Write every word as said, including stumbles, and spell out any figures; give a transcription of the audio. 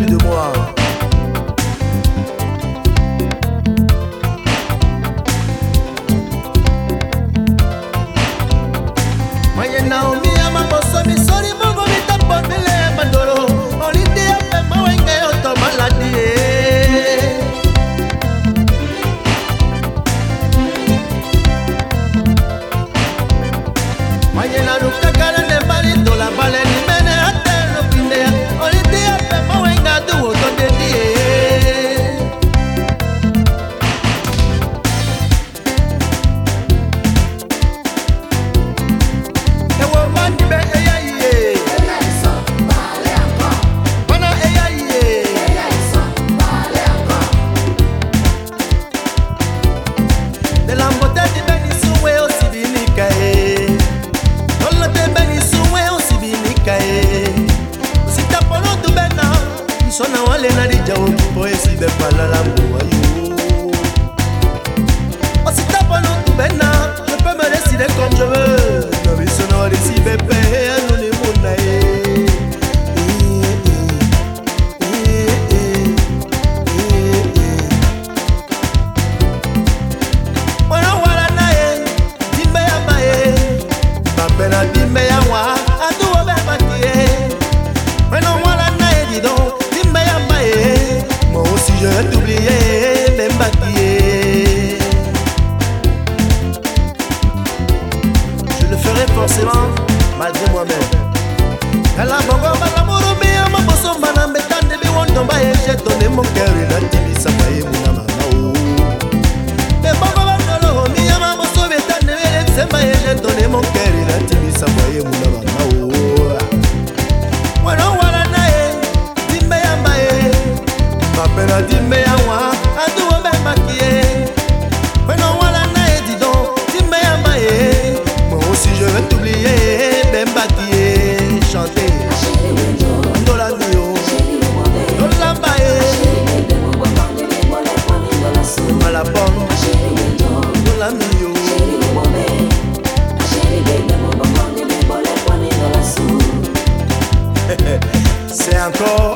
plus de moi. Naomi amaboso misori bongo mitapondele mandolo olindi ape mawenge oto maladi Mayena nukakala nembali dola bale ni mene ate lupinde olindi ape mawenga duwo to dedie Sona wale na di jawo kipo esi be pala la mwa yo. Osita pano tu bena, je peux me décider comme je veux. No vi sona wale si be pe, anu ni muna ye. Wana wala na ye, dimbe ya ma ye. Babena dimbe ya wa, adu wa be makie. Wana wala na ye di don. Moi aussi je vais t'oublier, même maquillé. Je le ferai forcément, malgré moi-même. Kala bongo malamuru mia maboso mana metande bi wondo baye j'ai donné mon cœur et la tibisa baye muna mama o. Me bongo bandolo mia maboso metande bi baye j'ai donné mon cœur et la tibisa baye muna mama o. Bueno wala nae, dimbe ya baye. Mapena dimbe ya wa, aduwa be maquillé. Bueno wala nae dis donc, dimbe ya baye. Moi aussi je vais t'oublier, ben maquillé, chanter. Dola mio, dola baye. Malabon, dola mio. C'est encore